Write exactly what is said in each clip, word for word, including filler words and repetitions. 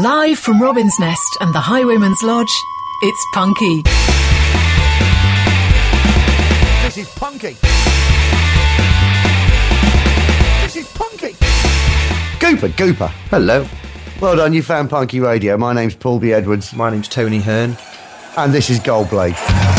Live from Robin's Nest and the Highwayman's Lodge, it's Punky. This is Punky. This is Punky. Gooper, Gooper. Hello. Well done, you found Punky Radio. My name's Paul B. Edwards. My name's Tony Hearn. And this is Goldblade.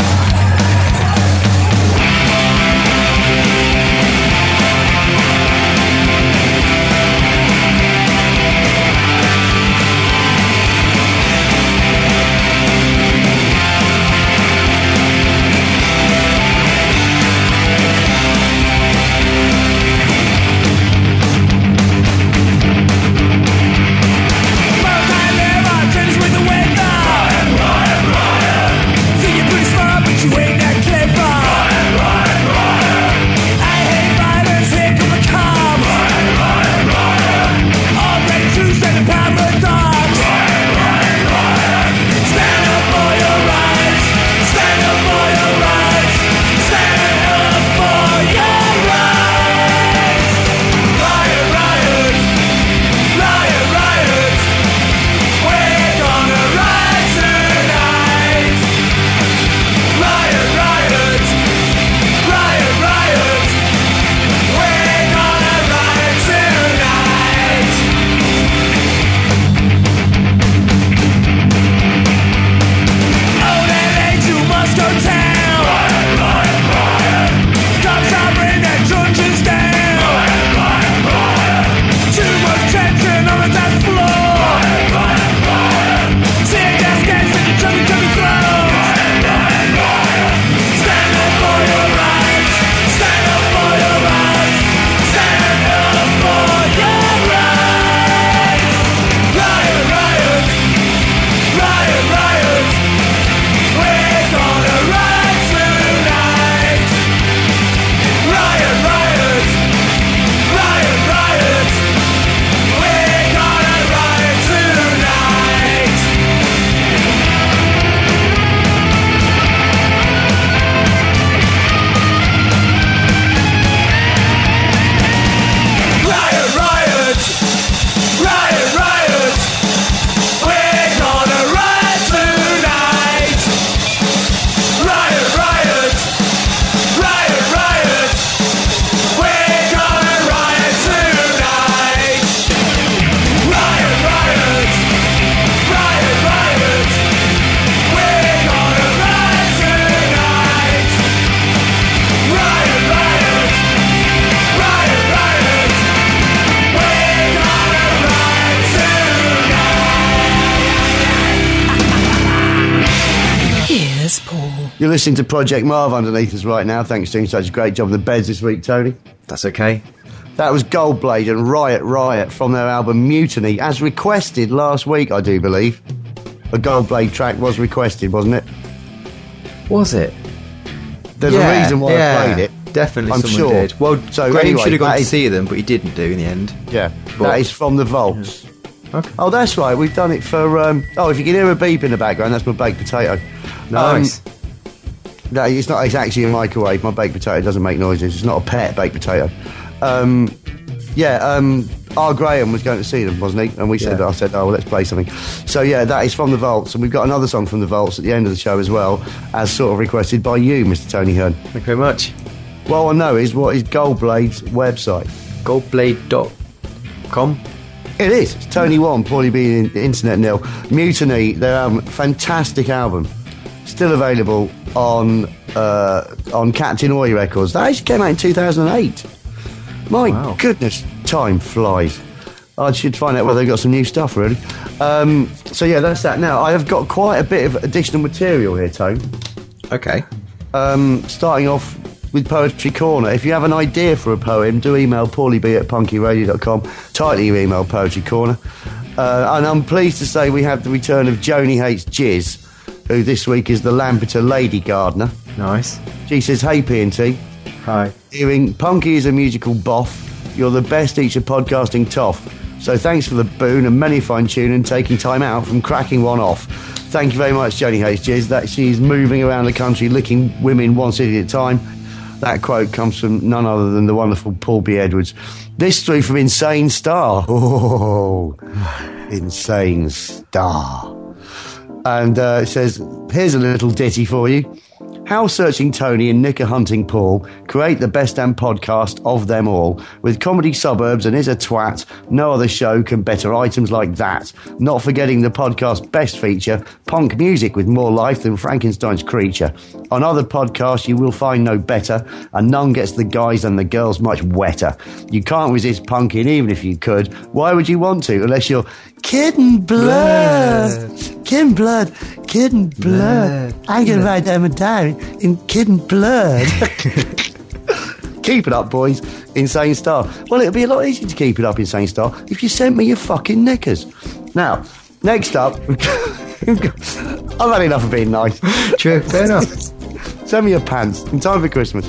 You're listening to Project Marv underneath us right now. Thanks for doing such a great job on the beds this week, Tony. That's okay. That was Goldblade and Riot Riot from their album Mutiny, as requested last week, I do believe. A Goldblade track was requested, wasn't it? Was it? There's yeah, a reason why yeah, I played it. Definitely I'm someone sure. did. Well, so Graham anyway, should have gone to is, see them, but he didn't do in the end. Yeah, but, that is from the Vaults. Yeah. Okay. Oh, that's right, we've done it for... Um, oh, if you can hear a beep in the background, that's my baked potato. Nice. Um, No, it's not. It's actually a microwave. My baked potato doesn't make noises. It's not a pet baked potato. Um, yeah, um, R. Graham was going to see them, wasn't he? And we said, yeah. I said, oh, well, let's play something. So yeah, that is from the Vaults, and we've got another song from the Vaults at the end of the show as well, as sort of requested by you, Mister Tony Hearn. Thank you very much. What I want to know is, what is Goldblade's website? Goldblade dot com. It is. It's Tony One, Paulie B, Internet Nil. Mutiny, their album, fantastic album. Still available on uh, on Captain Oi Records. That actually came out in two thousand eight. My wow. goodness, time flies. I should find out whether they've got some new stuff, really. Um, so, yeah, that's that. Now, I have got quite a bit of additional material here, Tone. Okay. Um, starting off with Poetry Corner. If you have an idea for a poem, do email paulieb at punky radio dot com. Title your email, Poetry Corner. Uh, and I'm pleased to say we have the return of Joni Hates Jizz, who this week is the Lampeter Lady Gardener. Nice. She says, hey P and T. Hi. Hearing Punky is a musical boff. You're the best each of podcasting toff. So thanks for the boon and many fine tune and taking time out from cracking one off. Thank you very much, Joni Hates Jizz. That she's moving around the country licking women one city at a time. That quote comes from none other than the wonderful Paul B. Edwards. This through from Insane Star. Oh. Insane Star. And uh, it says, here's a little ditty for you. How Searching Tony and Nicker Hunting Paul create the best damn podcast of them all. With Comedy Suburbs and Is a Twat, no other show can better items like that. Not forgetting the podcast's best feature, punk music with more life than Frankenstein's creature. On other podcasts you will find no better, and none gets the guys and the girls much wetter. You can't resist punking even if you could. Why would you want to, unless you're Kid and Blood. blood. Kid and Blood. Kid and Blood. blood. I'm going to write them a diary in Kid and Blood. Keep it up, boys. Insane Star. Well, it'd be a lot easier to keep it up, Insane Star, if you sent me your fucking knickers. Now, next up, I've had enough of being nice. True, fair enough. Send me your pants in time for Christmas.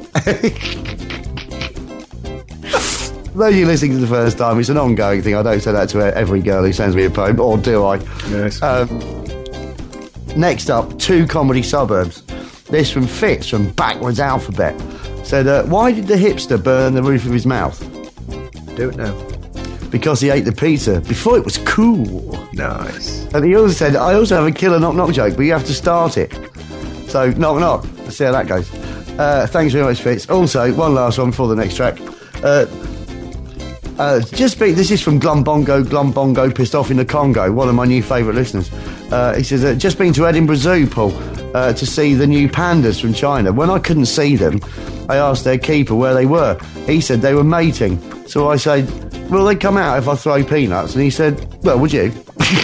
Though you're listening for the first time, it's an ongoing thing. I don't say that to every girl who sends me a poem, or do I? Yes. Um, next up, Two Comedy Suburbs. This from Fitz from Backwards Alphabet. Said, uh, why did the hipster burn the roof of his mouth? Don't know. Because he ate the pizza before it was cool. Nice. And he also said, I also have a killer knock-knock joke, but you have to start it. So, knock-knock. Let's see how that goes. Uh, thanks very much, Fitz. Also, one last one before the next track. Uh... Uh, just be, this is from Glumbongo, Glumbongo, pissed off in the Congo, one of my new favourite listeners. Uh, he says, uh, just been to Edinburgh Zoo, Paul, uh, to see the new pandas from China. When I couldn't see them, I asked their keeper where they were. He said they were mating. So I said, will they come out if I throw peanuts? And he said, well, would you?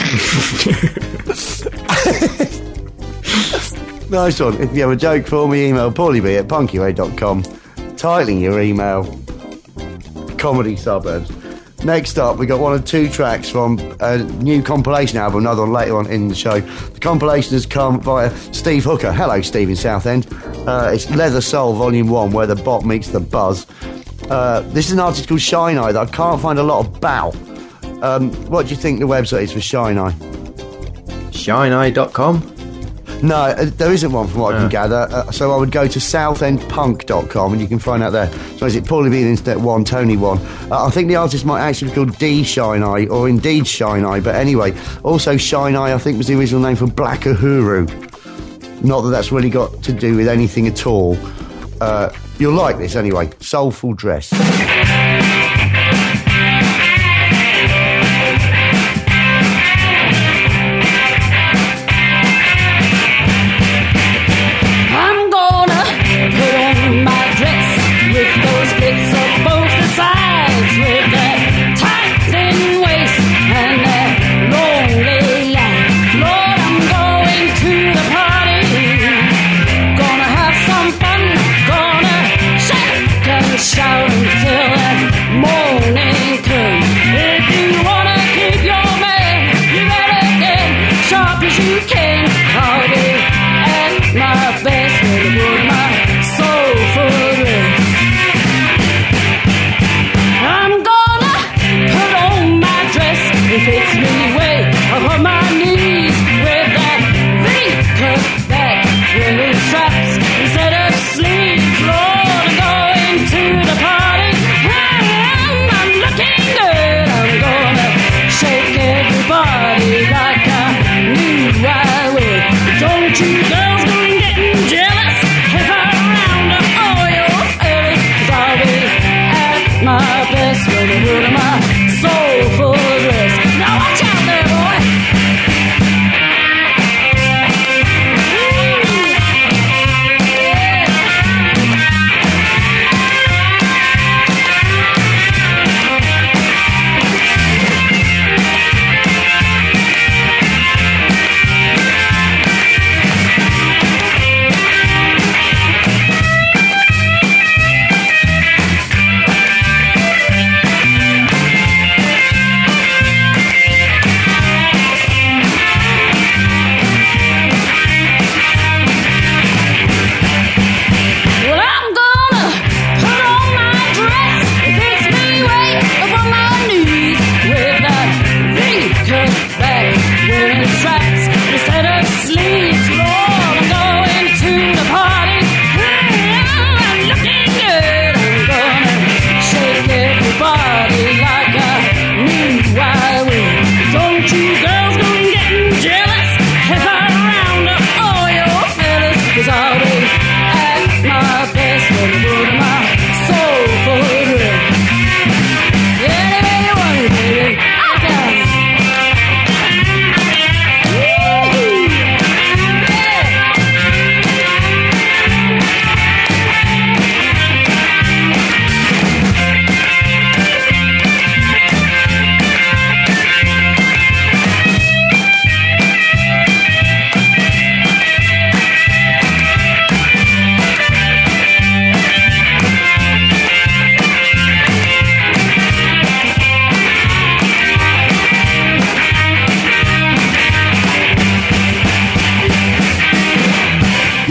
Nice one. If you have a joke for me, email paulieb at punky dot com, titling your email Comedy Suburbs. Next up, we got one or two tracks from a new compilation album, another one later on in the show. The compilation has come via Steve Hooker. Hello, Steve in Southend. Uh, it's Leather Soul Volume one, where the bot meets the buzz. Uh, this is an artist called Shine Eye that I can't find a lot about. Um, what do you think the website is for Shine Eye? shine eye dot com? No, uh, there isn't one from what I can Oh. gather. Uh, so I would go to southend punk dot com and you can find out there. So is it Paulie B, Internet one, Tony one? Uh, I think the artist might actually be called D Shine Eye, or indeed Shine Eye. But anyway, also Shine Eye I think was the original name for Black Uhuru. Not that that's really got to do with anything at all. Uh, you'll like this anyway. Soulful Dress. Shout until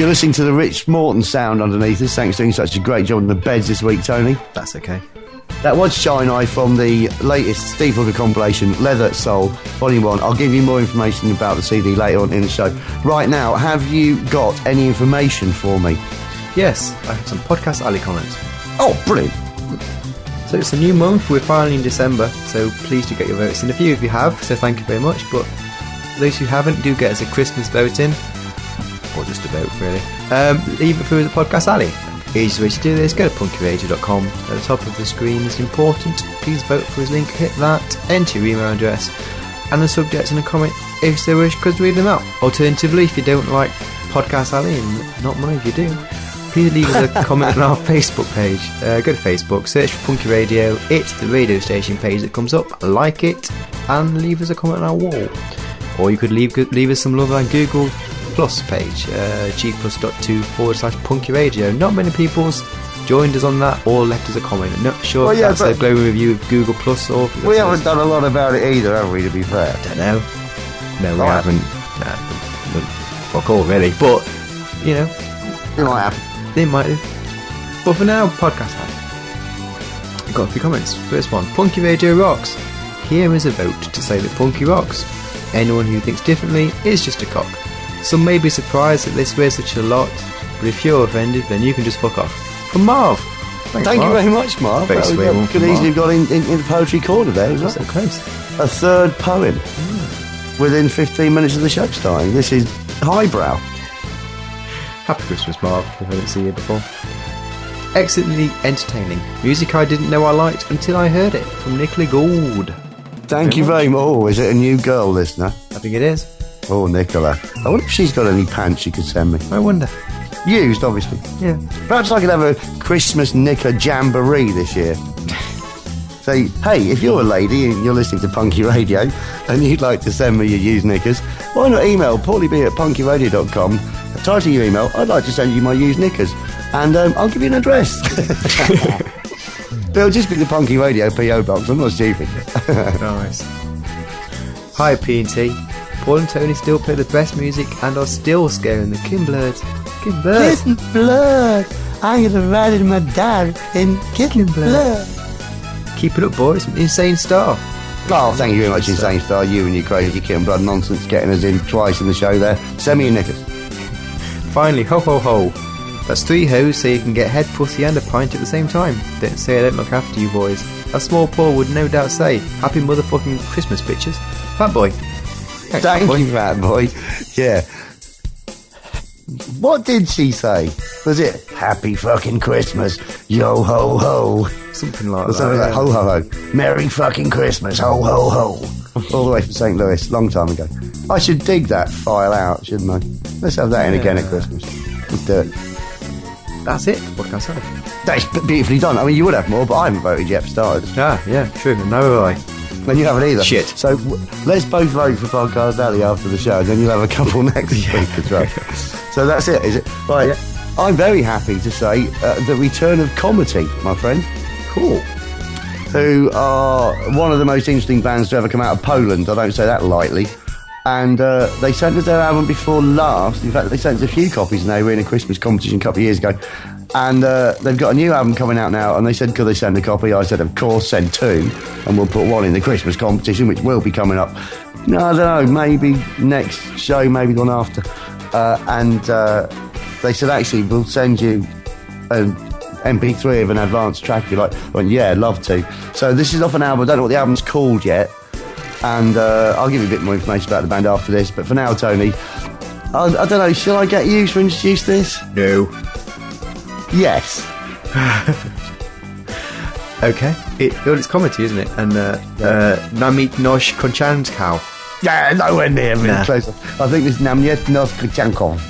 You're listening to the Rich Morton sound underneath us. Thanks for doing such a great job on the beds this week, Tony. That's okay. That was Shine Eye from the latest Steve Hooker compilation, Leather Soul, Volume one. I'll give you more information about the C D later on in the show. Right now, have you got any information for me? Yes, I have some Podcast Alley comments. Oh, brilliant. So it's a new month, we're finally in December, so please do get your votes in. A few of you have, so thank you very much, but those who haven't, do get us a Christmas vote in, or just a vote really. Um, leave it through the Podcast Alley. Easiest way to do this, go to punky radio dot com. At the top of the screen is important. Please vote for his link, hit that, enter your email address and the subject and a comment if you so wish, because read them out. Alternatively, if you don't like Podcast Alley, and not many of you do, please leave us a comment on our Facebook page. Uh, go to Facebook, search for Punky Radio. It's the radio station page that comes up. Like it and leave us a comment on our wall. Or you could leave leave us some love on Google Plus page, uh, g plus dot two forward slash Punky Radio. Not many people's joined us on that or left us a comment. Not sure well, if yeah, that's a glowing review of Google Plus or... We haven't done a lot about it either, have we, to be fair? I don't know. No, we Right. haven't. No, fuck all, really. But, you know, It might happen. they might have. But for now, podcast time. I've got a few comments. First one, Punky Radio rocks. Here is a vote to say that Punky rocks. Anyone who thinks differently is just a cock. Some may be surprised that they swear such a lot, but if you're offended, then you can just fuck off. From Marv. Thanks, Thank Marv. you very much, Mark. Very That was- sweet that one could from easily Mark. have got in, in, in the poetry corner there, wasn't So it? close. A third poem within fifteen minutes of the show starting. This is highbrow. Happy Christmas, Marv, if I didn't see you before. Excellently entertaining. Music I didn't know I liked until I heard it. From Nicola Gould. Thank you very much. Oh, is it a new girl listener? I think it is. Oh, Nicola. I wonder if she's got any pants she could send me. I wonder. Used, obviously. Yeah. Perhaps I could have a Christmas knicker jamboree this year. Say, hey, if you're a lady and you're listening to Punky Radio and you'd like to send me your used knickers, why not email paulieb at punky radio dot com, title your email, I'd like to send you my used knickers, and um, I'll give you an address. It'll just be the Punky Radio P O box, I'm not stupid. Nice. Hi, P and T. Paul and Tony still play the best music and are still scaring the Kimblers. Kimblers. Kitten blood, I'm gonna ride in my dad in kitten blood. Keep it up, boys. Insane Star. Oh, thank you very much, Insane Star. You and your crazy kitten blood nonsense getting us in twice in the show there. Send me your knickers. Finally, ho ho ho. That's three hoes so you can get head, pussy and a pint at the same time. Don't say I don't look after you boys. A small Paul would no doubt say, happy motherfucking Christmas, bitches. Fat boy. Thanks, Fat Thank boy. you, fat boy. Yeah. What did she say? Was it happy fucking Christmas, yo ho ho? Something like Or something that. like ho ho ho. Merry fucking Christmas, ho ho ho. All the way from Saint Louis, long time ago. I should dig that file out, shouldn't I? Let's have that in again at Christmas. Let's do it. That's it. What can I say? That's beautifully done. I mean, you would have more, but I haven't voted yet for starters. Ah, yeah, true. No have I. And you haven't either. Shit. So w- let's both vote for Podcast Alley after the show, and then you'll have a couple next week as well. So that's it, is it? Right. Yeah. I'm very happy to say uh, the return of Comedy, my friend. Cool. Who are one of the most interesting bands to ever come out of Poland. I don't say that lightly. And uh, they sent us their album before last. In fact, they sent us a few copies, and they were in a Christmas competition a couple of years ago. And uh, they've got a new album coming out now, and they said, could they send a copy? I said, of course, send two, and we'll put one in the Christmas competition, which will be coming up. No, I don't know, maybe next show, maybe the one after. Uh, and uh, they said, actually, we'll send you an M P three of an advanced track if you like. I went, yeah, love to. So this is off an album. I don't know what the album's called yet. And uh, I'll give you a bit more information about the band after this. But for now, Tony, I, I don't know, shall I get you to introduce this? No. Yes. Okay. It, well, it's comedy, isn't it? And uh, uh, Namit Nosh Konchankau. Yeah, nowhere near really Nah. close. I think this is Namyet Noskchankov.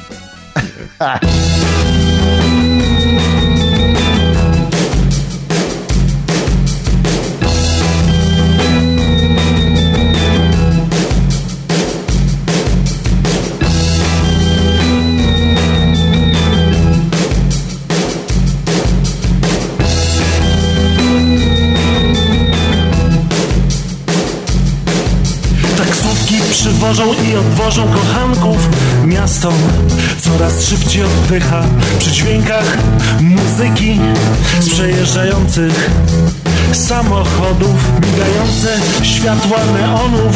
otworzą i odwożą kochanków. Miasto coraz szybciej oddycha przy dźwiękach muzyki z przejeżdżających samochodów, migające światła neonów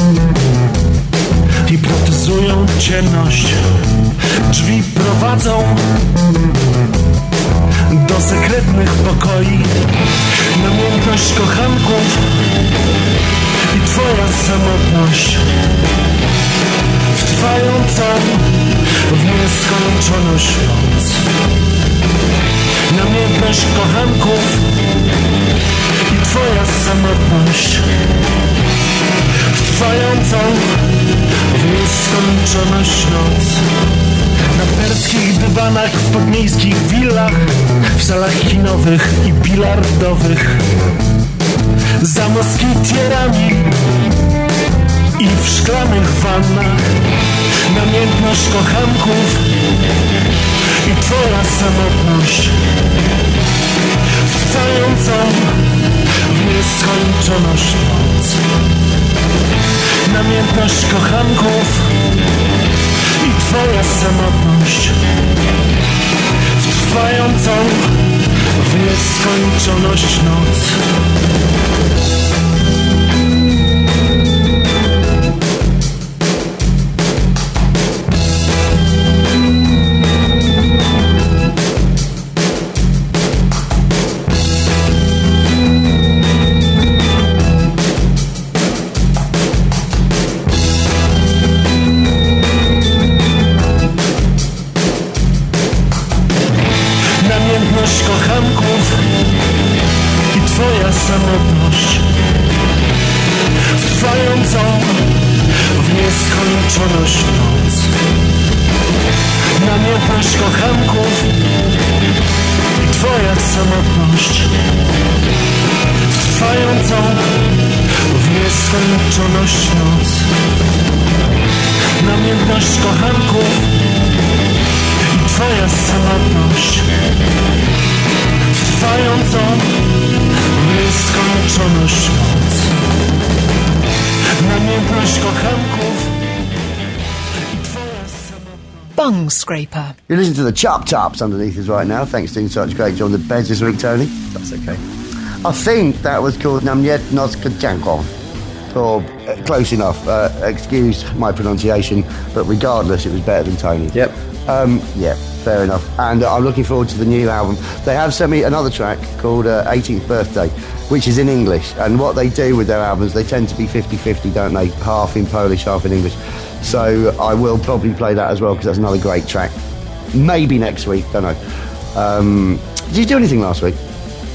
hipnotyzują ciemność. Drzwi prowadzą do sekretnych pokoi. Namiętność kochanków i twoja samotność w trwającą w nieskończoność noc. Namiętność kochanków i twoja samotność w trwającą w nieskończoność noc. Na perskich dywanach, w podmiejskich willach, w salach kinowych i bilardowych, za moskitierami i w szklanych wannach. Namiętność kochanków i twoja samotność w trwającą w nieskończoność noc. Namiętność kochanków i twoja samotność w trwającą w nieskończoność noc. Kochanków i twoja samotność w trwającą w nieskończoność noc. Namiętność kochanków i twoja samotność w trwającą w nieskończoność noc. Namiętność kochanków i twoja samotność trwającą w nieskończoność noc. Namiętność kochanków i twoja samotność. Bung Scraper. You're listening to the Chop Tops underneath us right now. Thanks for doing such a great job on the beds this week, Tony. That's okay. I think that was called Namyet Noskadjankov. Or uh, close enough. Uh, excuse my pronunciation, but regardless, it was better than Tony. Yep. Um, yeah, fair enough. And uh, I'm looking forward to the new album. They have sent me another track called uh, eighteenth Birthday, which is in English. And what they do with their albums, they tend to be fifty-fifty, don't they? Half in Polish, half in English. So I will probably play that as well, because that's another great track. Maybe next week, don't know. Um, did you do anything last week?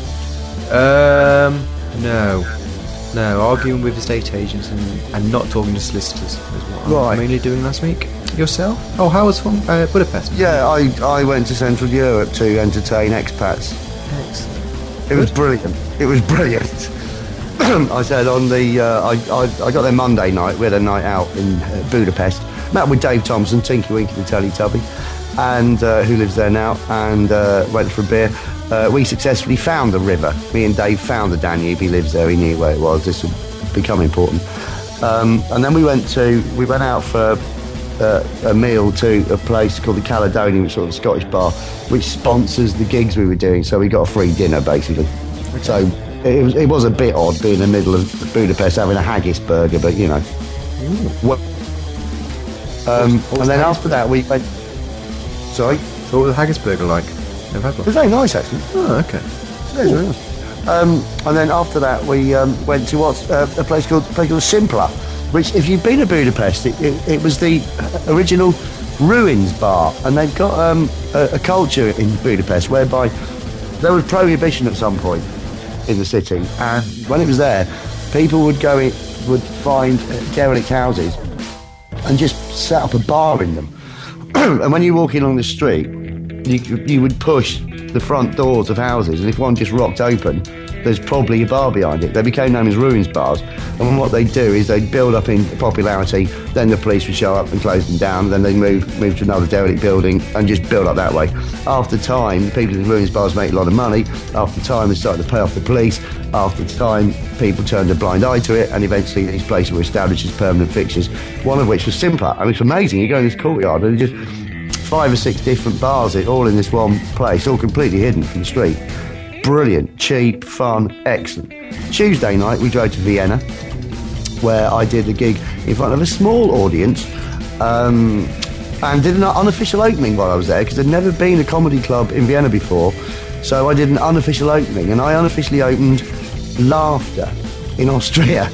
Um, no. No, arguing with estate agents and, and not talking to solicitors is what I was Right. mainly doing last week. Yourself? Oh, how was fun? Uh, Budapest? Yeah, I, I went to Central Europe to entertain expats. Excellent. It was brilliant. It was brilliant. I said on the... Uh, I, I, I got there Monday night. We had a night out in uh, Budapest. Met with Dave Thompson, Tinky Winky the Teletubby, and uh, who lives there now, and uh, went for a beer. Uh, we successfully found the river. Me and Dave found the Danube. He lives there. He knew where it was. This would become important. Um, and then we went to... We went out for... Uh, a meal to a place called the Caledonian, which is sort of a Scottish bar, which sponsors the gigs we were doing. So we got a free dinner, basically. Okay. So it was, it was a bit odd being in the middle of Budapest having a haggis burger, but you know. Well, um, what was, what was and then after burger? that we went... Sorry? So what was the haggis burger like? Never had one. It was very nice, actually. Oh, okay. Yeah, it was very nice. Um, and then after that we um, went to what's uh, a place called, a place called Simpla, which, if you've been to Budapest, it, it, it was the original Ruins bar, and they've got um, a, a culture in Budapest whereby there was prohibition at some point in the city, and when it was there, people would go in, would find derelict houses and just set up a bar in them. And when you walk in along the street, you, you would push the front doors of houses, and if one just rocked open, there's probably a bar behind it. They became known as ruins bars, and what they do is they build up in popularity, then the police would show up and close them down, then they move move to another derelict building and just build up that way. After time, people in ruins bars make a lot of money. After time, they started to pay off the police. After time, people turned a blind eye to it, and eventually these places were established as permanent fixtures, one of which was Simpler. I mean, it's amazing. You go in this courtyard and just five or six different bars, all in this one place, all completely hidden from the street. Brilliant, cheap, fun, excellent. Tuesday night, we drove to Vienna, where I did a gig in front of a small audience, um, and did an unofficial opening while I was there, because there'd never been a comedy club in Vienna before. So I did an unofficial opening, and I unofficially opened Laughter in Austria.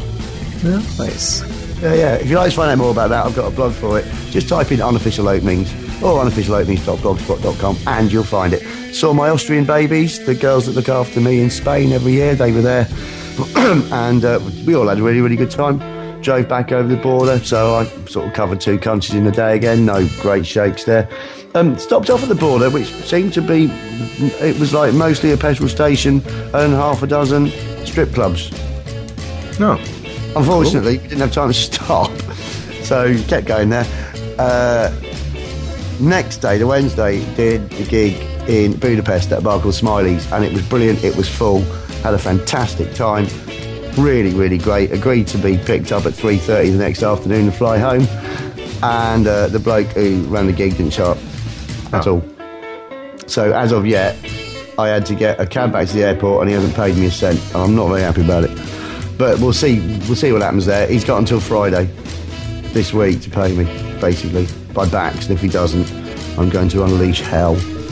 Nice. Yeah, yeah. If you'd like to find out more about that, I've got a blog for it. Just type in unofficial openings or unofficial openings dot blogspot dot com and you'll find it. Saw my Austrian babies, the girls that look after me in Spain every year. They were there. and uh, we all had a really, really good time. Drove back over the border, so I sort of covered two countries in a day again. No great shakes there. Um, stopped off at the border, which seemed to be, it was like mostly a petrol station and half a dozen strip clubs. No. Unfortunately, cool. We didn't have time to stop, so kept going there. Uh, next day, the Wednesday, did a gig in Budapest at a bar called Smiley's, and it was brilliant. It was full. Had a fantastic time. Really, really great. Agreed to be picked up at three thirty the next afternoon and fly home. And uh, the bloke who ran the gig didn't show up at oh. all. So as of yet, I had to get a cab back to the airport, and he hasn't paid me a cent. And I'm not very happy about it. But we'll see. We'll see what happens there. He's got until Friday this week to pay me, basically, by backs. And if he doesn't, I'm going to unleash hell.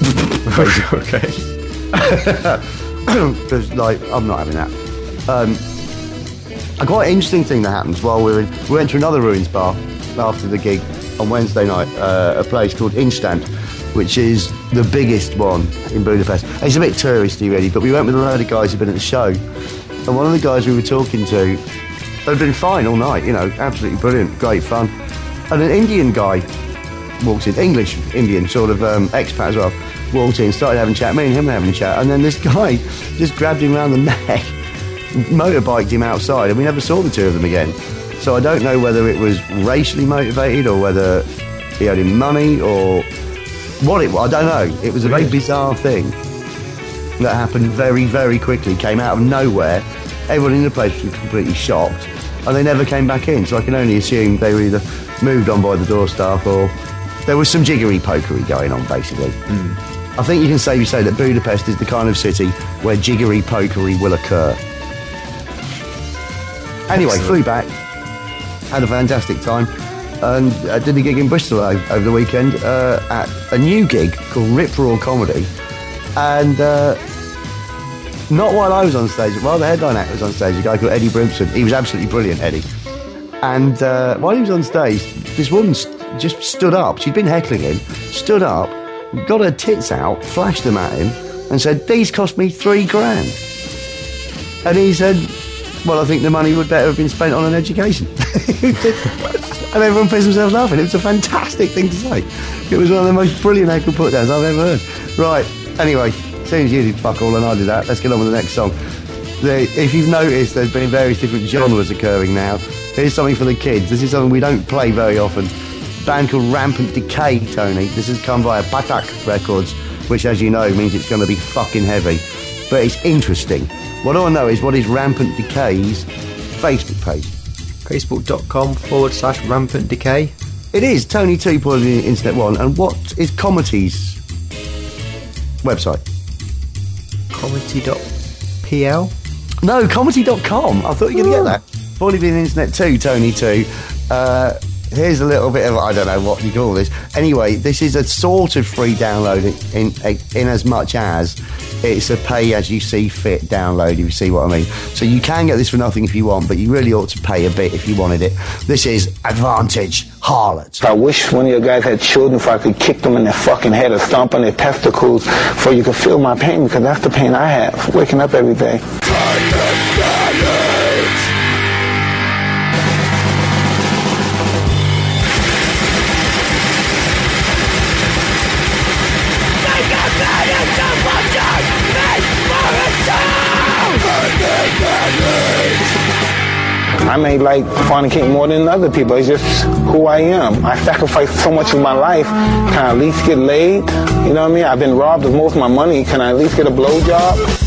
Okay. Because, like, I'm not having that. Um, a quite interesting thing that happens while we were in, we went to another ruins bar after the gig on Wednesday night, uh, a place called Instant, which is the biggest one in Budapest. It's a bit touristy, really, but we went with a load of guys who've been at the show. And one of the guys we were talking to had been fine all night, you know, absolutely brilliant, great fun. And an Indian guy walked in, English Indian, sort of um, expat as well, walked in, started having a chat, me and him were having a chat, and then this guy just grabbed him around the neck, motorbiked him outside, and we never saw the two of them again. So I don't know whether it was racially motivated or whether he owed him money or what it was, I don't know. It was a very bizarre thing that happened very, very quickly, came out of nowhere. Everyone in the place was completely shocked, and they never came back in, so I can only assume they were either moved on by the door staff or there was some jiggery pokery going on, basically. Mm. I think you can safely say that Budapest is the kind of city where jiggery pokery will occur. Anyway, Excellent. Flew back, had a fantastic time, and uh, did a gig in Bristol over, over the weekend uh, at a new gig called Rip Raw Comedy. And uh, not while I was on stage, but while the headline act was on stage, a guy called Eddie Brimson. He was absolutely brilliant, Eddie. And uh, while he was on stage, this woman st- just stood up. She'd been heckling him, stood up, got her tits out, flashed them at him, and said, "These cost me three grand." And he said, "Well, I think the money would better have been spent on an education." And everyone pissed themselves laughing. It was a fantastic thing to say. It was one of the most brilliant heckle put-downs I've ever heard. Right. Anyway, as soon as you did fuck all and I did that, let's get on with the next song. The, if you've noticed, there's been various different genres occurring now. Here's something for the kids. This is something we don't play very often. A band called Rampant Decay, Tony. This has come via Patak Records, which, as you know, means it's going to be fucking heavy. But it's interesting. What I want to know is, what is Rampant Decay's Facebook page? Facebook.com forward slash Rampant Decay. It is Tony two Poison Internet one. And what is Comity's website? Comity.pl? No, comity dot com. I thought you were going to get that. Forty Being Internet two, Tony two. Uh, here's a little bit of, I don't know what you call this. Anyway, this is a sort of free download in, in, in as much as it's a pay-as-you-see-fit download, if you see what I mean. So you can get this for nothing if you want, but you really ought to pay a bit if you wanted it. This is Advantage Harlot. I wish one of your guys had children so I could kick them in their fucking head or stomp on their testicles so you could feel my pain, because that's the pain I have, waking up every day. Take a minute to watch us make for a sound! I may like fornicate more than other people. It's just who I am. I sacrifice so much of my life. Can I at least get laid? You know what I mean? I've been robbed of most of my money. Can I at least get a blowjob?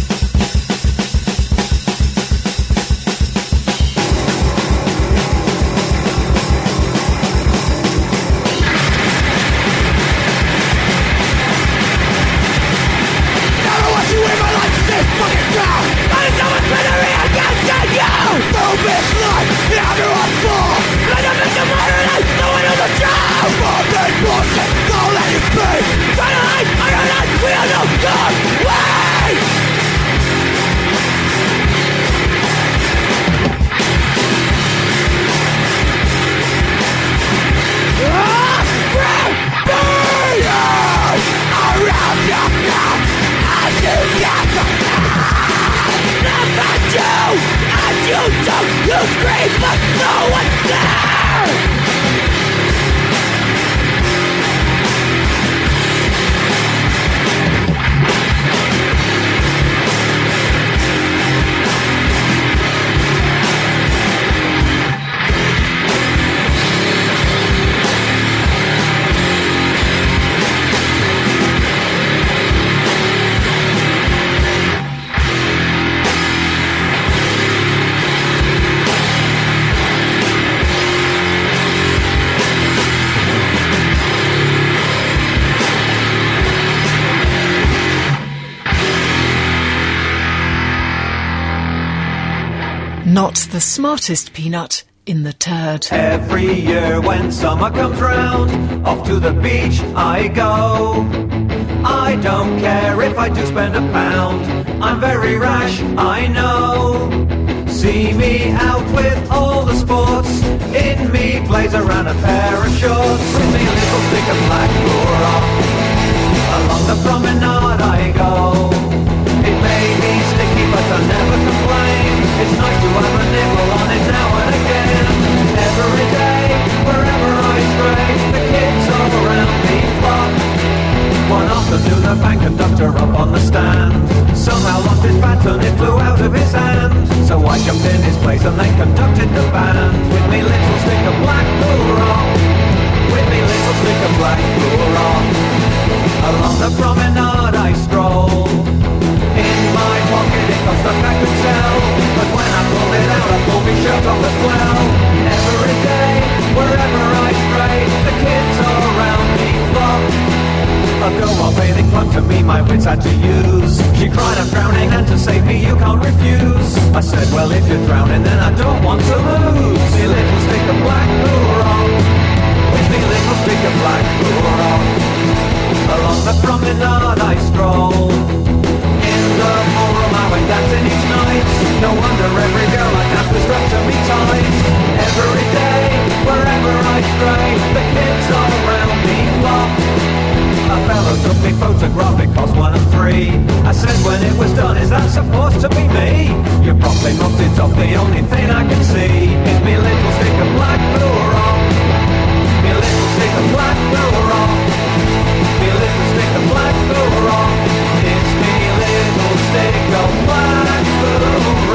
Not the smartest peanut in the turd. Every year when summer comes round, off to the beach I go. I don't care if I do spend a pound, I'm very rash, I know. See me out with all the sports, in me blazer and a pair of shorts, with me little stick of black rock. Along the promenade I go. It may be sticky but I never complain. It's nice to have a nibble on it now and again. Every day, wherever I stray, the kids all around me flock. One afternoon a bank conductor up on the stand somehow lost his baton, it flew out of his hand. So I jumped in his place and they conducted the band. With me little stick of black blue rock, with me little stick of black blue rock. Along the promenade I stroll. In my pocket it got stuck, I could tell, but when I pulled it out I pulled my shirt off as well. Every day, wherever I stray, the kids all around me flock. A girl while bathing clung to me, my wits had to use. She cried, I'm drowning, and to save me you can't refuse. I said, well if you're drowning then I don't want to lose. Me little stick of black blue rock, with me little stick of black blue rock. Along the promenade I stroll. In the ballroom I went dancing each night. No wonder every girl I danced was strapped to me tight. Every day, wherever I stray, the kids all around me flock. A fellow took me photograph, it cost one and three. I said when it was done, is that supposed to be me? You probably knocked it off, the only thing I can see is me little stick of black blue rock. Me little stick of black blue rock. Me little stick of black blue rock. It's me little stick of black blue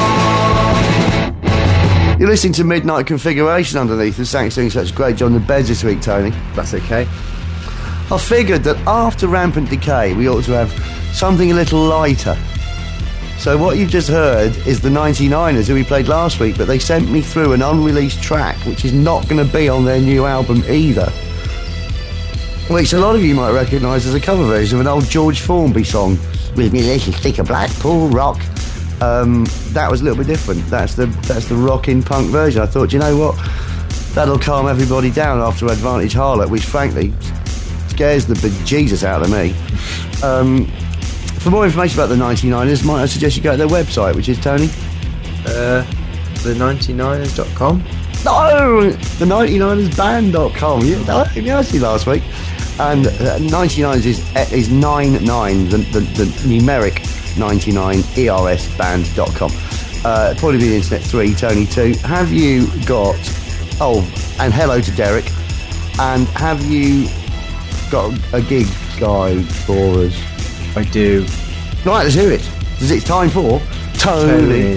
rock. You're listening to Midnight Configuration underneath, and thanks for doing such a great job on the beds this week, Tony. That's okay. I figured that after Rampant Decay we ought to have something a little lighter. So what you've just heard is the ninety-niners who we played last week, but they sent me through an unreleased track which is not going to be on their new album either, which a lot of you might recognise as a cover version of an old George Formby song, with me little stick of Blackpool rock. Um, that was a little bit different. That's the that's the rockin' punk version. I thought, you know what, that'll calm everybody down after Advantage Harlot, which frankly scares the bejesus out of me. Um, for more information about the ninety-niners, might I suggest you go to their website, which is, Tony? Uh, the ninety-niners dot com? No! The ninety-niners band dot com. You, you asked me last week. And uh, ninety-niners is, is nine nine, the, the, the numeric ninety-nine, E R S band dot com. Uh, Point of View Internet three, Tony two. Have you got... Oh, and hello to Derek. And have you got a gig guide for us? I do. Right, let's hear it. Because it's time for Tony's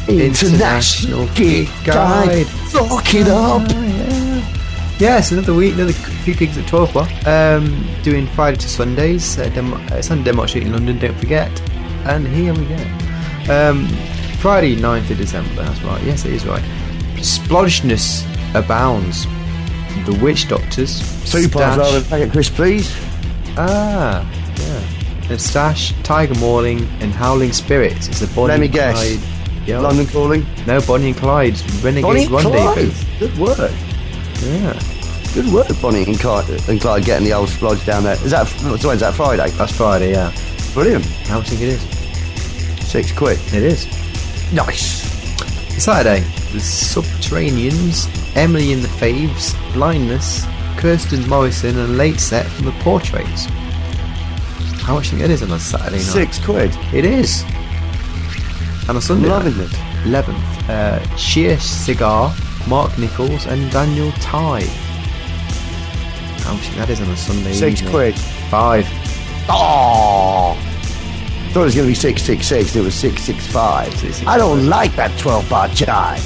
International Gig Guide. Lock it up. Yeah, it's another week, another few gigs at twelve bar. Um, doing Friday to Sundays. Uh, Denmark, it's on Denmark Street in London, don't forget. And here we go. Um, Friday, ninth of December, that's right. Yes, it is right. Splodgeness abounds. The Witch Doctors. Two parts rather than packet crisp, please. Ah, yeah. And Stash, Tiger Mauling, and Howling Spirits. It's a Bonnie Let me and guess. Clyde. Yo. London Calling. No, Bonnie and Clyde's Renegade Bonnie and Rendezvous. Clyde. Good work. Yeah. Good work, Bonnie and Clyde, and Clyde getting the old splodge down there. Is that, so when's that, Friday? That's Friday, yeah. Brilliant. How much do you think it is? Six quid. It is. Nice. Saturday, The Subterraneans, Emily and the Faves, Blindness, Kirsten Morrison, and a late set from The Portraits. How much do you think it is on a Saturday night? Six quid. It is. And on Sunday Loving night, it. eleventh, uh, Sheer Cigar, Mark Nichols, and Daniel Ty. How much do you think that is on a Sunday Six evening? quid. Five. Oh. Thought it was going to be six six six. It was six six five. six, six, I don't five. like that twelve bar jive.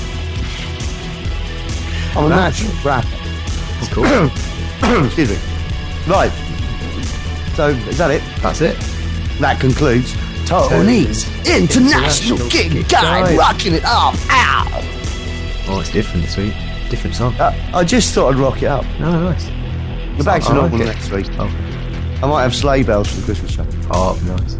I'm a natural rapper. That's cool. Excuse me. Right. So is that it? That's it. That concludes Tony's International, International Gig, Gig Guide, Guide. rocking it up. Ow! Oh, it's different this week. Different song. Uh, I just thought I'd rock it up. No, nice. We're back to I normal like it. next week. Oh, I might have sleigh bells for the Christmas show. oh nice.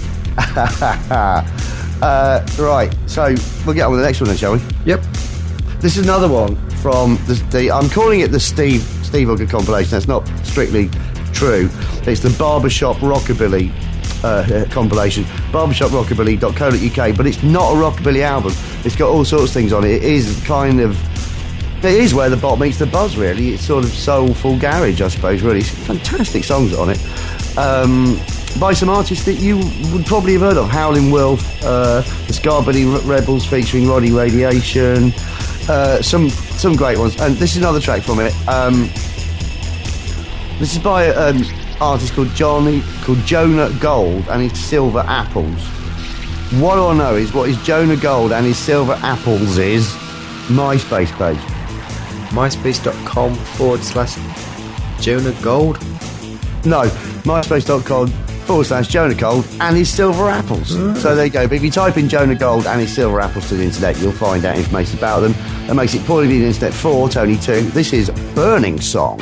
uh, right, so we'll get on with the next one then, shall we? Yep. This is another one from the, the I'm calling it the Steve Steve Hooker compilation. That's not strictly true. It's the Barbershop Rockabilly uh, compilation, barbershop rockabilly dot co dot uk, but it's not a rockabilly album. It's got all sorts of things on it. It is kind of, it is where the bot meets the buzz, really. It's sort of soulful garage, I suppose, really. It's fantastic songs on it. Um, by some artists that you would probably have heard of. Howlin' Wolf, uh, the Scarborough Rebels featuring Roddy Radiation, uh, some some great ones. And this is another track from it. Um, this is by an artist called Johnny, called Jonah Gold and his Silver Apples. What I know is what his Jonah Gold and his Silver Apples is MySpace page. MySpace.com forward slash Jonah Gold. No, MySpace.com forward slash Jonah Gold and his Silver Apples. So there you go. But if you type in Jonah Gold and his Silver Apples to the internet, you'll find out information about them. That makes it poorly the internet for Tony two. This is Burning Song.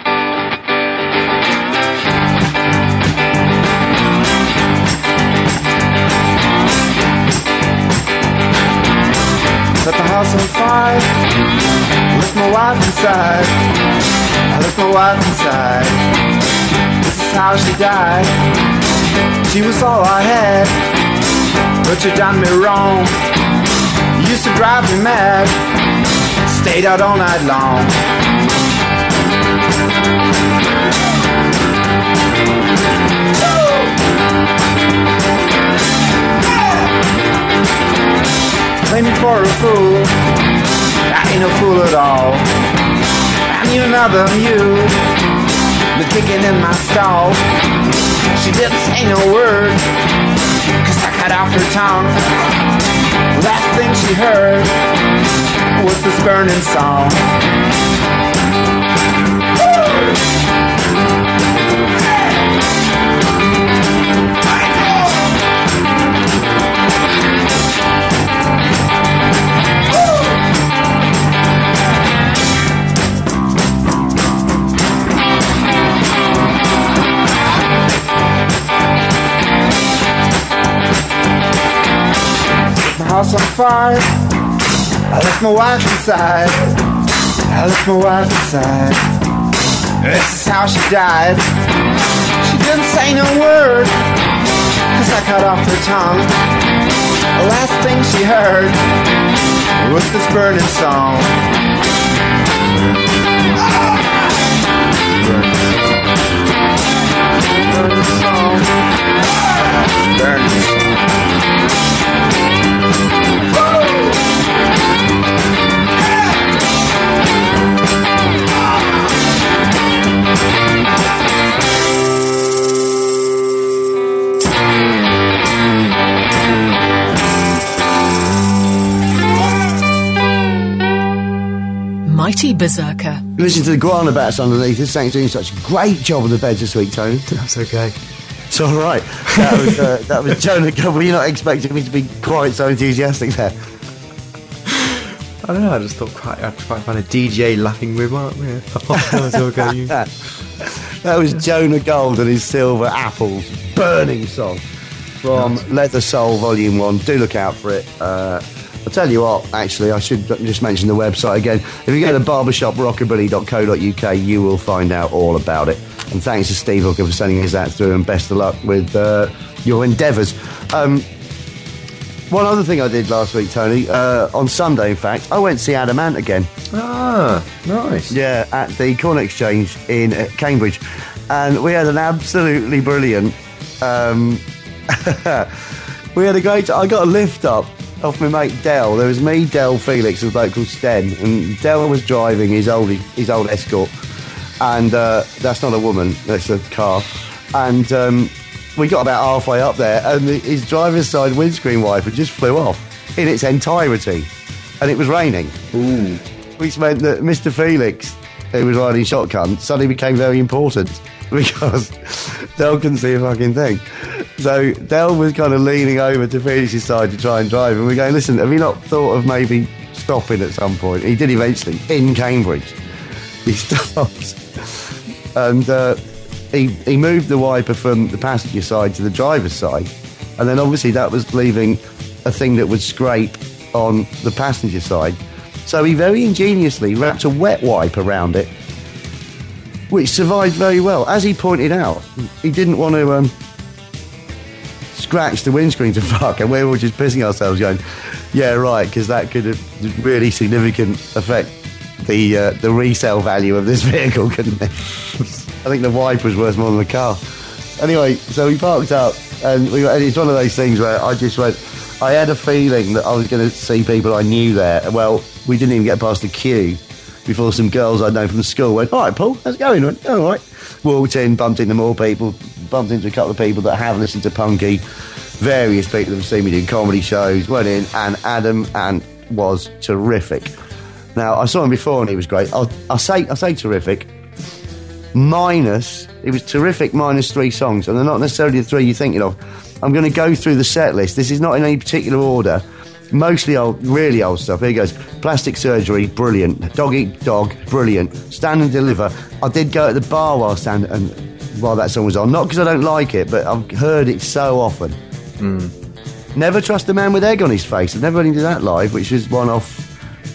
Set the house on fire. Left my wife inside. I left my wife inside. This is how she died. She was all I had, but you done me wrong. You used to drive me mad. Stayed out all night long. Play me for a fool. I ain't no fool at all. I knew another you, the kicking in my stall. She didn't say no word, cause I cut off her tongue. Last thing she heard was this burning song. House on fire. I left my wife inside. I left my wife inside. This is how she died. She didn't say no word, cause I cut off her tongue. The last thing she heard was this burning song. Burning song. Burning song. City Berserker. Listen to the guana bats underneath us. Thanks for doing such a great job on the bed this week, Tony. That's okay. It's all right. That was, uh, that was Jonah Gold. Were you not expecting me to be quite so enthusiastic there? I don't know, I just thought quite, I'd try to find a D J laughing remark. Yeah. Oh, no, okay. That was Jonah Gold and his Silver Apples Burning song from nice. Leather Soul Volume one. Do look out for it. Uh, I'll tell you what, actually, I should just mention the website again. If you go to barbershop rockabilly dot co dot uk, you will find out all about it. And thanks to Steve Hooker for sending us that through, and best of luck with uh, your endeavours. Um, one other thing I did last week, Tony, uh, on Sunday, in fact, I went to see Adam Ant again. Ah, nice. Yeah, at the Corn Exchange in uh, Cambridge. And we had an absolutely brilliant... Um, we had a great... I got a lift up off my mate Dell. There was me, Dell, Felix, and a bloke called Sten. And Dell was driving his old, his old Escort. And uh, that's not a woman, that's a car. And... Um, we got about halfway up there, and the, his driver's side windscreen wiper just flew off in its entirety, and it was raining. Ooh. Which meant that Mister Felix, who was riding shotgun, suddenly became very important because Dell couldn't see a fucking thing. So Dell was kind of leaning over to Felix's side to try and drive, and we're going, listen, have you not thought of maybe stopping at some point? He did eventually, in Cambridge. He stopped, and... Uh, He, he moved the wiper from the passenger side to the driver's side, and then obviously that was leaving a thing that would scrape on the passenger side. So he very ingeniously wrapped a wet wipe around it, which survived very well. As he pointed out, he didn't want to um, scratch the windscreen to fuck, and we were just pissing ourselves going, yeah, right, because that could have really significant affect the uh, the resale value of this vehicle, couldn't it? I think the wipe was worth more than the car. Anyway, so we parked up, and, we, and it's one of those things where I just went, I had a feeling that I was going to see people I knew there. Well, we didn't even get past the queue before some girls I'd known from school went, all right, Paul, how's it going? I went, all right. Walked in, bumped into more people, bumped into a couple of people that have listened to Punky, various people that have seen me do comedy shows, went in, and Adam Ant was terrific. Now, I saw him before and he was great. I'll, I'll say I'll say terrific. Minus, it was terrific minus three songs, and they're not necessarily the three you're thinking of. I'm going to go through the set list. This is not in any particular order. Mostly old, really old stuff. Here goes. Plastic Surgery, brilliant. Dog Eat Dog, brilliant. Stand and Deliver. I did go at the bar while stand and while that song was on. Not because I don't like it, but I've heard it so often. Mm. Never Trust a Man with Egg on His Face. I've never really did that live, which was one off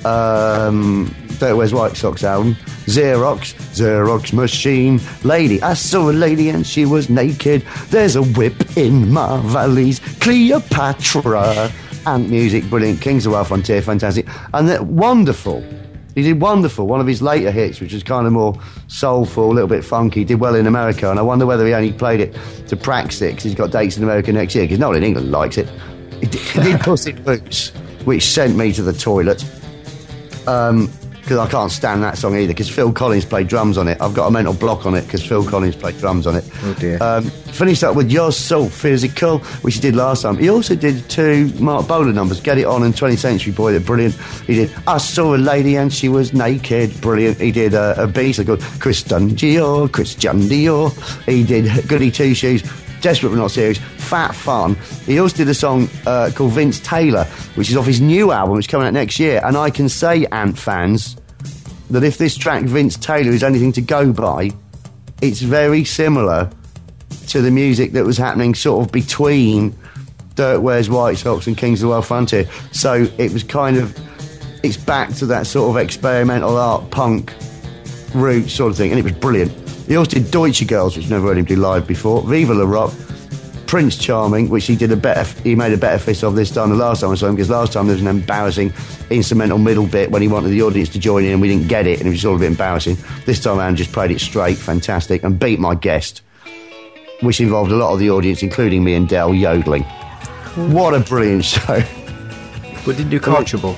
um, Dirty Wears White Sox album. Xerox, Xerox Machine, Lady. I saw a lady and she was naked. There's a whip in my valleys. Cleopatra. Ant Music, brilliant. Kings of the Wild Frontier, fantastic. And that wonderful. He did wonderful. One of his later hits, which was kind of more soulful, a little bit funky, did well in America. And I wonder whether he only played it to practice it because he's got dates in America next year. Because no one in England likes it. He did, he did Puss in Boots, which sent me to the toilet. Um... Because I can't stand that song either, because Phil Collins played drums on it. I've got a mental block on it because Phil Collins played drums on it. Oh dear. Um, finished up with You're So Physical, which he did last time. He also did two Mark Bowler numbers, Get It On and twentieth Century Boy, they're brilliant. He did I Saw a Lady and She Was Naked, brilliant. He did uh, a beast called Christian Dior, Christian Dior. He did Goody Two Shoes, Desperate But Not Serious, Fat Fun. He also did a song uh, called Vince Taylor, which is off his new album, which is coming out next year. And I can say, Ant fans, that if this track Vince Taylor is anything to go by, it's very similar to the music that was happening sort of between Dirt Wears White Sox and Kings of the Wild Frontier. So it was kind of, it's back to that sort of experimental art punk route sort of thing, and it was brilliant. He also did Deutsche Girls, which I've never heard him do live before, Viva La Rock, Prince Charming, which he did a better, he made a better fist of this time than last time I saw him, because last time there was an embarrassing instrumental middle bit when he wanted the audience to join in and we didn't get it, and it was all a bit embarrassing. This time around just played it straight, fantastic, and beat my guest, which involved a lot of the audience, including me and Dell, yodeling. What a brilliant show. But didn't do Car Trouble?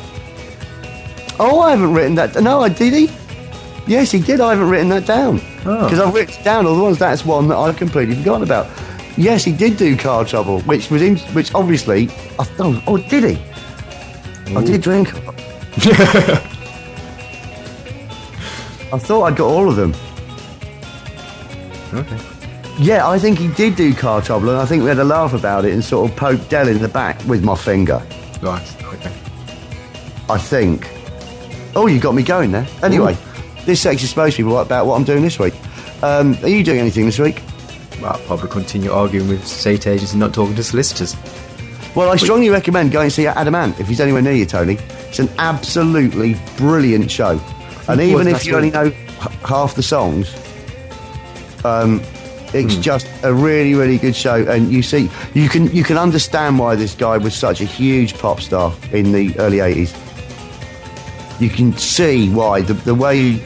Oh, I haven't written that. No, did he? Yes, he did. I haven't written that down. Because oh. I've written down all the ones. That's one that I've completely forgotten about. Yes, he did do Car Trouble, which was in, which obviously, I thought, oh, did he? Ooh. I did drink. I thought I'd got all of them. Okay. Yeah, I think he did do Car Trouble, and I think we had a laugh about it and sort of poked Del in the back with my finger. Right, okay. I think. Oh, you got me going there. Anyway, Ooh. This section is supposed to be about what I'm doing this week. Um, are you doing anything this week? Well, I'll probably continue arguing with estate agents and not talking to solicitors. Well, I strongly recommend going and see Adam Ant if he's anywhere near you, Tony. It's an absolutely brilliant show. And even if you only know h- half the songs, um, it's mm. just a really, really good show. And you see, you can you can understand why this guy was such a huge pop star in the early eighties. You can see why the the way he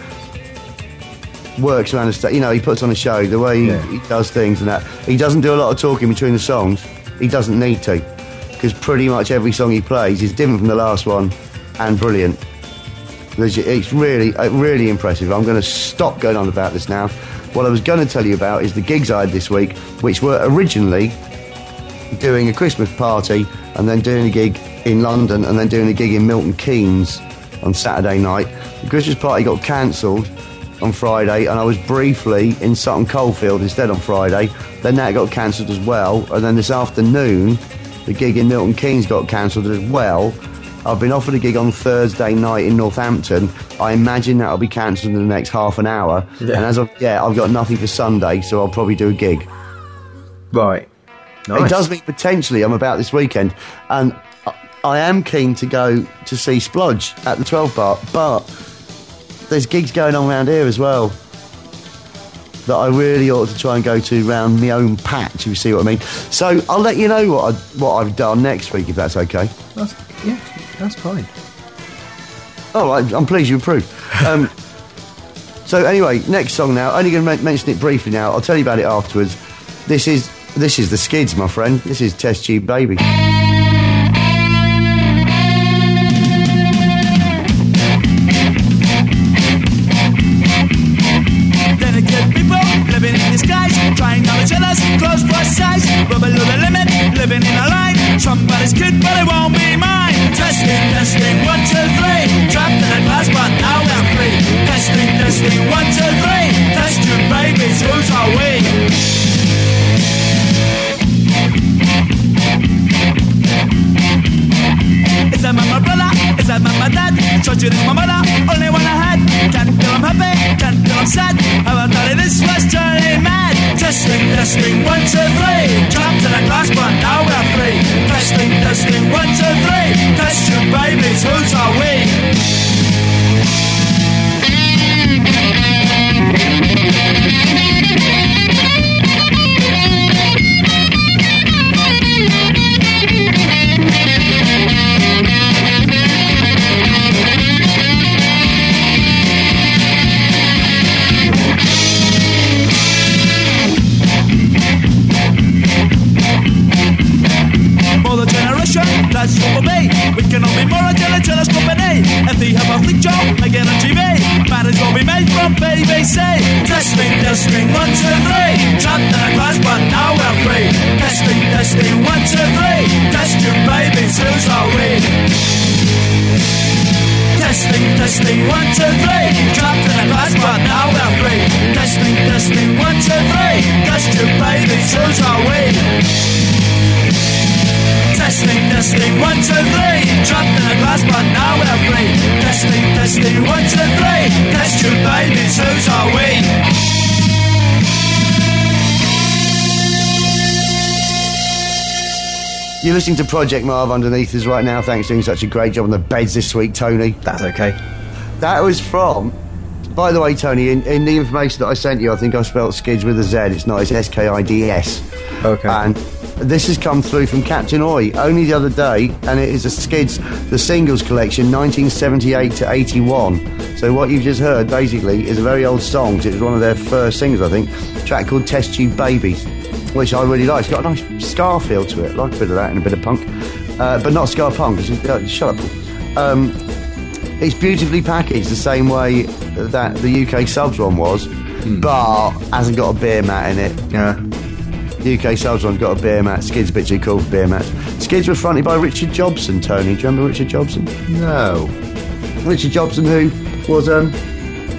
works around the stage. You know, he puts on a show, the way he, yeah. he does things and that. He doesn't do a lot of talking between the songs. He doesn't need to, because pretty much every song he plays is different from the last one and brilliant. It's really, really impressive. I'm going to stop going on about this now. What I was going to tell you about is the gigs I had this week, which were originally doing a Christmas party and then doing a gig in London and then doing a gig in Milton Keynes on Saturday night. The Christmas party got cancelled on Friday, and I was briefly in Sutton Coldfield instead on Friday. Then that got cancelled as well, and then this afternoon the gig in Milton Keynes got cancelled as well. I've been offered a gig on Thursday night in Northampton. I imagine that'll be cancelled in the next half an hour. Yeah. And as of yeah, I've got nothing for Sunday, so I'll probably do a gig. Right. Nice. It does mean potentially I'm about this weekend, and I am keen to go to see Splodge at the twelve bar, but there's gigs going on around here as well that I really ought to try and go to round my own patch, if you see what I mean. So I'll let you know what, I, what I've done next week, if that's okay. That's, yeah, that's fine. Oh, I, I'm pleased you approve. Um, so anyway, next song now. Only going to men- mention it briefly now. I'll tell you about it afterwards. This is this is the Skids, my friend. This is Test Tube Baby. Living in disguise, trying out each other's clothes for size. We're below the limit, living in a line. Somebody's kid, but it won't be mine. Testing, testing, one, two, three. Trapped in a glass, but now we're free. Testing, testing, one, two, three. Test your babies, whose are we? Is that my brother? Is that my dad? Told you this my mother, only one I had. Can't feel I'm happy, can't feel I'm sad. How I thought this was turning mad. Testing, testing, one, two, three. Trapped in a glass, but now we're free. Testing, testing, one, two, three. Test your babies, whose are we? That's what we We can all be more agile to us company. If they have a flick job, again on T V, marriage will be made from B B C. Testing, testing, one, two, three. Trapped in a glass, but now we're free. Testing, testing, one, two, three. Test your babies, whose are we? Testing, testing, one, two, three. Trapped in a glass, but now we're free. Testing, testing, one, two, three. Test your babies, whose are we? Testing, testing, one, two, three. Trapped in a glass, but now we're free. Testing, testing, one, two, three. Test your babies, whose are we? You're listening to Project Marv underneath us right now. Thanks for doing such a great job on the beds this week, Tony. That's okay. That was from... By the way, Tony, in, in the information that I sent you, I think I spelled Skids with a Z. It's not, it's S K I D S. Okay. And this has come through from Captain Oi only the other day, and it is a Skids, the singles collection, nineteen seventy-eight to eighty-one. So what you've just heard, basically, is a very old song. It was one of their first singles, I think. A track called Test Tube Babies, which I really like. It's got a nice ska feel to it. I like a bit of that and a bit of punk. Uh, but not ska punk. It's, uh, shut up. Um, it's beautifully packaged the same way that the U K Subs one was, mm. but hasn't got a beer mat in it. Yeah. U K Subs one's got a beer mat. Skids a bit too cool for beer mats. Skids were fronted by Richard Jobson, Tony. Do you remember Richard Jobson? No. Richard Jobson, who was um,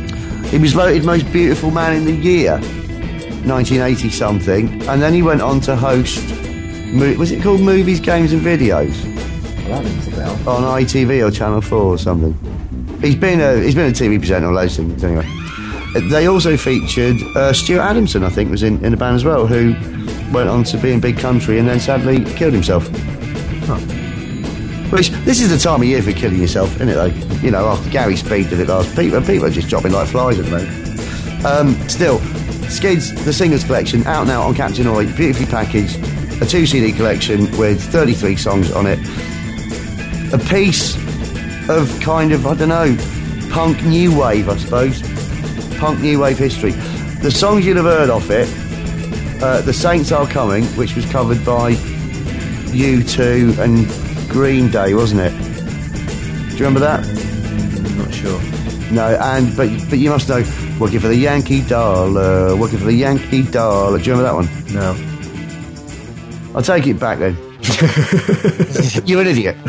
He was voted most beautiful man in the year, nineteen eighty something, and then he went on to host. Mo- was it called Movies, Games and Videos? Well, that rings a bell. On I T V or Channel Four or something. He's been a he's been a T V presenter on loads of things anyway. They also featured uh, Stuart Adamson, I think, was in, in the band as well, who went on to be in Big Country and then sadly killed himself. Huh. Which, this is the time of year for killing yourself, isn't it, though? You know, after Gary Speed did it last, people, people are just dropping like flies at the moment. Um, still, Skids, the Singers Collection, out now on Captain Oi, beautifully packaged, a two C D collection with thirty-three songs on it. A piece of kind of, I don't know, punk new wave, I suppose. Punk new wave history. The songs you'd have heard off it, uh, The Saints Are Coming, which was covered by U two and Green Day, wasn't it? Do you remember that? I'm not sure. No, and but but you must know, Working for the Yankee Dollar, Working for the Yankee Dollar. Do you remember that one? No. I'll take it back then. You're an idiot.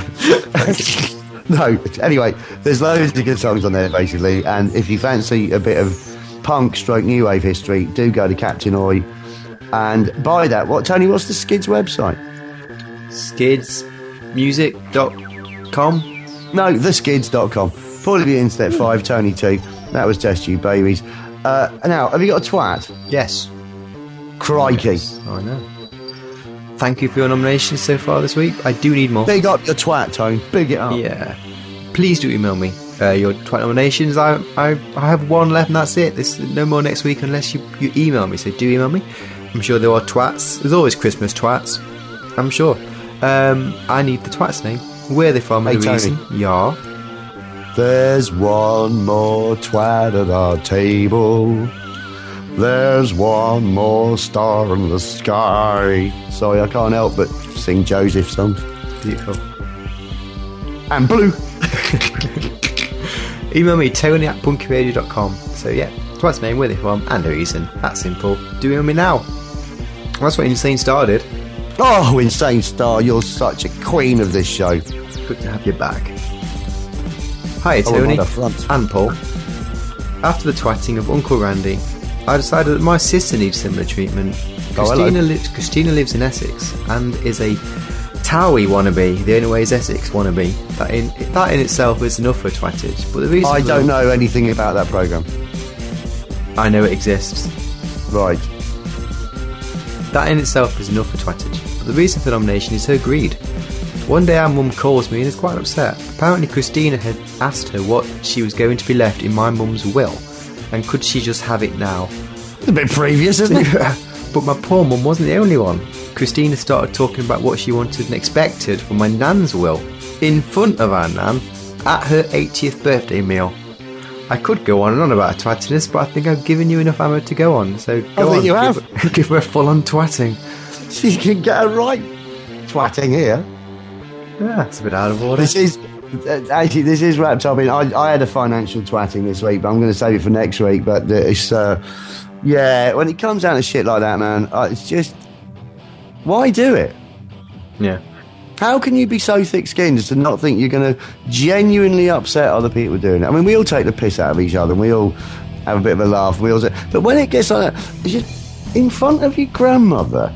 No, anyway, there's loads of good songs on there, basically, and if you fancy a bit of punk stroke new wave history, do go to Captain Oi and buy that. What, Tony, what's the Skids website? skids music dot com? No, the skids dot com. Paul the Internet five, Tony two. That was Test Tube Babies. Uh, now, have you got a twat? Yes. Crikey. Yes, I know. Thank you for your nominations so far this week. I do need more. Big up your twat, Tone. Big it up. Yeah. Please do email me uh, your twat nominations. I, I I have one left and that's it. There's no more next week unless you, you email me. So do email me. I'm sure there are twats. There's always Christmas twats. I'm sure. Um, I need the twat's name. Where are they from? Hey, and the Tony. reason. Yeah. There's one more twat at our table. There's one more star in the sky. Sorry, I can't help but sing Joseph songs. Beautiful. And blue. Email me, Tony at punky radio dot com. So yeah, twat's name, where they from, and the reason. That's simple. Do email me now. That's what Insane Star did. Oh, Insane Star, you're such a queen of this show. Good to have you back. Hi, Oh, Tony I'm on the front. and Paul. After the twatting of Uncle Randy, I decided that my sister needs similar treatment. Oh, hello. Christina, li- Christina lives in Essex and is a Towie wannabe. The only way is Essex wannabe. That in that in itself is enough for twattage. But the reason I for don't the- know anything about that programme. I know it exists. Right. That in itself is enough for twattage. But the reason for the nomination is her greed. One day our mum calls me and is quite upset. Apparently Christina had asked her what she was going to be left in my mum's will, and could she just have it now? It's a bit previous, isn't it? But my poor mum wasn't the only one. Christina started talking about what she wanted and expected from my nan's will, in front of our nan, at her eightieth birthday meal. I could go on and on about twattiness, but I think I've given you enough ammo to go on, so go I think on, you have. Give, give her a full-on twatting. She can get a right twatting here. Yeah, it's a bit out of order. This is uh, actually this is wrapped up in. I, I had a financial twatting this week, but I'm going to save it for next week. But it's uh, yeah, when it comes down to shit like that, man, uh, it's just why do it? Yeah. How can you be so thick-skinned as to not think you're going to genuinely upset other people doing it? I mean, we all take the piss out of each other, and we all have a bit of a laugh. And we all say, but when it gets like that, it's just in front of your grandmother.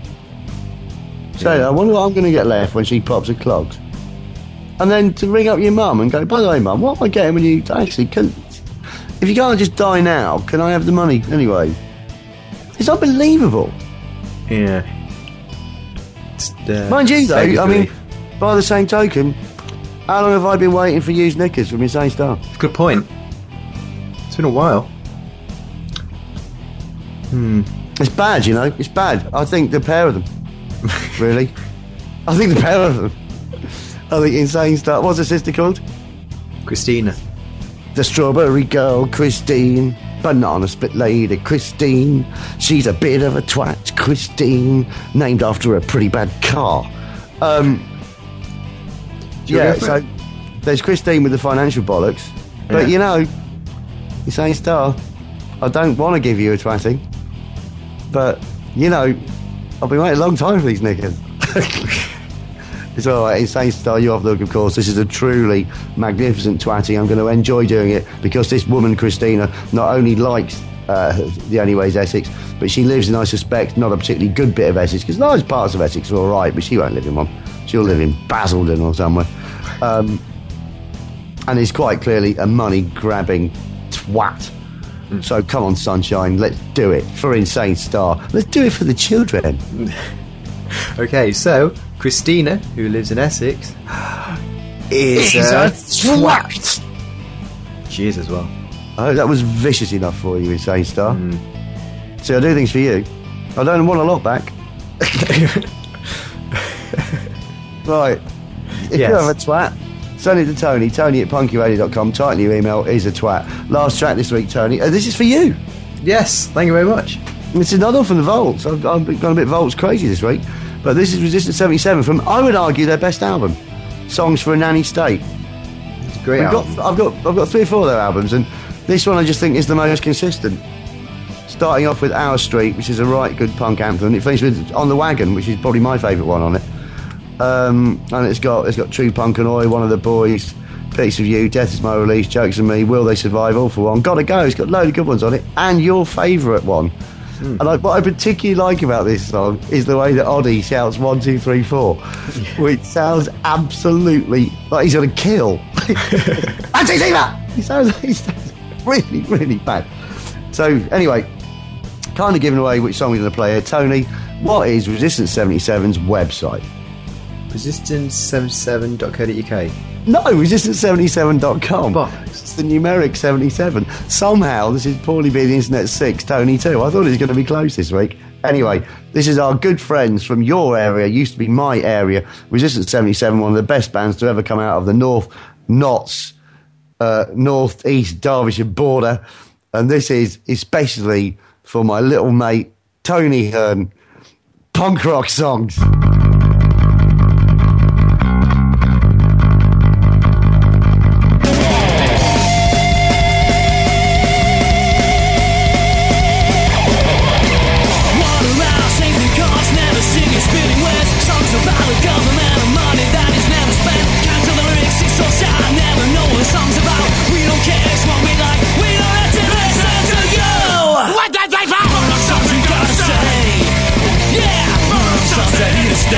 So I wonder what I'm going to get left when she pops her clogs. And then to ring up your mum and go, by the way, mum, what am I getting when you actually can? If you can't just die now, can I have the money anyway? It's unbelievable. Yeah. It's, uh, Mind you, though, I Vegas mean, relief. by the same token, how long have I been waiting for used knickers from Insane Star? Good point. It's been a while. Hmm. It's bad, you know. It's bad. I think the pair of them. Really? I think the pair of them. I think Insane Star. What's her sister called? Christina. The Strawberry Girl, Christine. Banana Split Lady, Christine. She's a bit of a twat, Christine. Named after a pretty bad car. Um, yeah, so there's Christine with the financial bollocks. But, Yeah. you know, Insane Star, I don't want to give you a twatting. But, you know, I've been waiting a long time for these knickers. It's all right. Insane Star, you off the hook, of course. This is a truly magnificent twatty. I'm going to enjoy doing it because this woman, Christina, not only likes uh, the Only Ways Essex, but she lives in, I suspect, not a particularly good bit of Essex, because large parts of Essex are all right, but she won't live in one. She'll live in Basildon or somewhere. Um, and is quite clearly a money-grabbing twat. Mm. So come on, sunshine, let's do it for Insane Star. Let's do it for the children. Okay, so Christina, who lives in Essex, is Is a a twat. She is as well. Oh, that was vicious enough for you, Insane Star. Mm. See, I do things for you. I don't want a lot back. Right. If Yes. you have a twat, send it to Tony, Tony at punky radio dot com. Title your email, is a twat. Last track this week, Tony. Uh, this is for you. Yes, thank you very much. It's another one from the Volts. I've, I've gone a bit Volts crazy this week. But this is Resistance seventy-seven from, I would argue, their best album, Songs for a Nanny State. It's a great We've album. got, I've got I've got three or four of their albums, and this one I just think is the most consistent. Starting off with Our Street, which is a right good punk anthem. It finishes with On the Wagon, which is probably my favourite one on it. Um, and it's got it's got True Punk and Oi, One of the Boys, Piece of You, Death is My Release, Jokes on Me, Will They Survive, All for One. Gotta Go. It's got a load of good ones on it, and your favourite one. Mm. And I, what I particularly like about this song is the way that Oddie shouts one, two, three, four, which sounds absolutely like he's going to kill. Anti-Diva! He sounds, he sounds really, really bad. So, anyway, kind of giving away which song we're going to play here. Tony, what is Resistance seventy-seven's website? resistance seventy-seven dot co dot uk. No, resistance seventy-seven dot com. But it's the numeric seventy-seven. Somehow, this is poorly being the internet six, Tony too. I thought it was going to be close this week. Anyway, this is our good friends from your area, used to be my area. Resistance seventy-seven, one of the best bands to ever come out of the North Notts, uh, North East Derbyshire border. And this is especially for my little mate, Tony Hearn. Punk rock songs. Stay.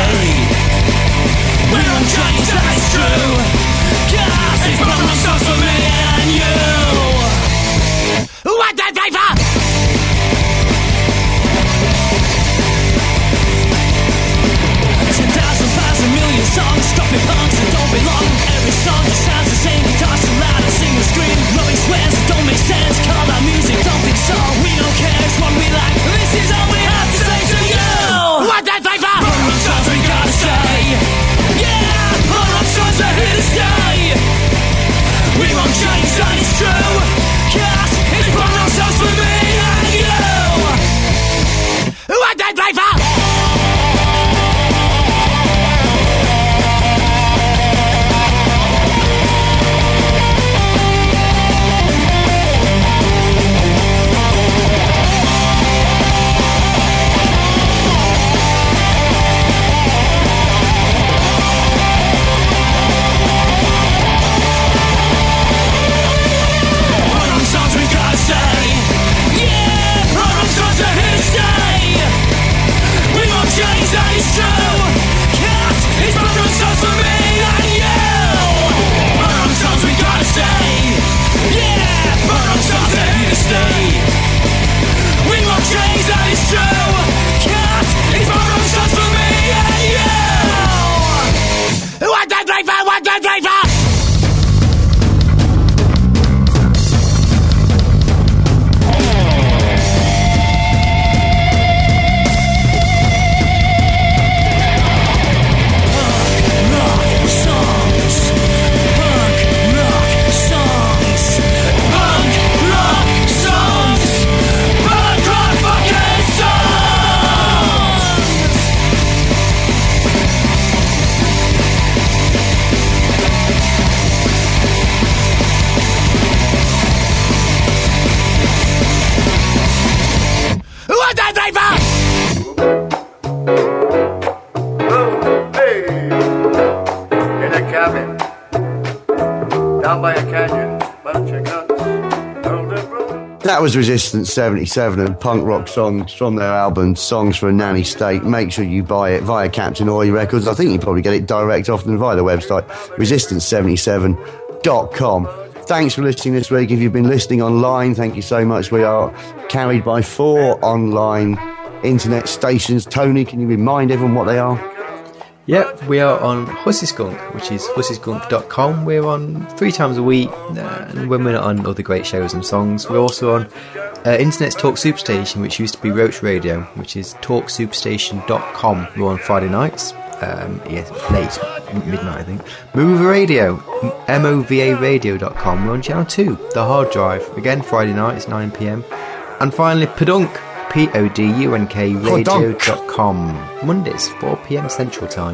That was Resistance seventy-seven and punk rock songs from their album Songs for a Nanny State. Make sure you buy it via Captain Oi Records. I think you probably get it direct off them via the website, resistance seventy-seven dot com. Thanks for listening this week. If you've been listening online, thank you so much. We are carried by four online internet stations. Tony, can you remind everyone what they are? Yep, we are on Hussy Skunk, which is hussy skunk dot com. We're on three times a week, uh, and when we're not on other great shows and songs, we're also on uh, Internet's Talk Superstation, which used to be Roach Radio, which is talk superstation dot com. We're on Friday nights, um, yes, late, midnight I think. Move Radio, M O V A radio dot com. We're on Channel two, The Hard Drive, again Friday nights, nine p.m. And finally, Podunk, P O D U N K radio dot com. Mondays, four p.m. Central Time.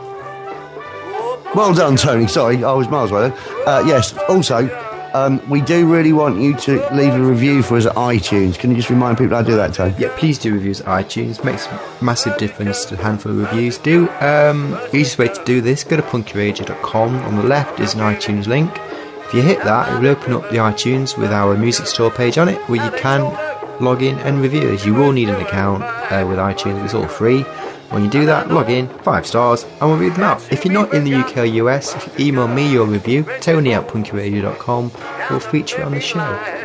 Well done, Tony. Sorry, I was miles away then. Uh, yes, also, um, we do really want you to leave a review for us at iTunes. Can you just remind people how to do that, Tony? Yeah, please do reviews at iTunes. Makes a massive difference to a handful of reviews. Do. Um, easiest way to do this, go to punky radio dot com. On the left is an iTunes link. If you hit that, it will open up the iTunes with our music store page on it, where you can log in and review us. You will need an account uh, with iTunes. It's all free. When you do that, log in, five stars, and we'll read them out. If you're not in the U K or U S, if you email me your review, Tony at punky radio dot com, we'll feature it on the show.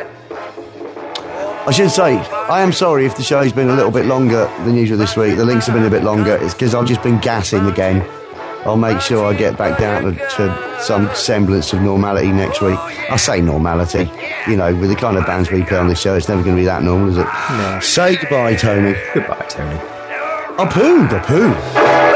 I should say, I am sorry if the show's been a little bit longer than usual this week. The links have been a bit longer. It's because I've just been gassing again. I'll make sure I get back down to, to some semblance of normality next week. I say normality. You know, with the kind of bands we play on this show, it's never going to be that normal, is it? No. Say goodbye, Tony. Goodbye, Tony. A poo, a poo.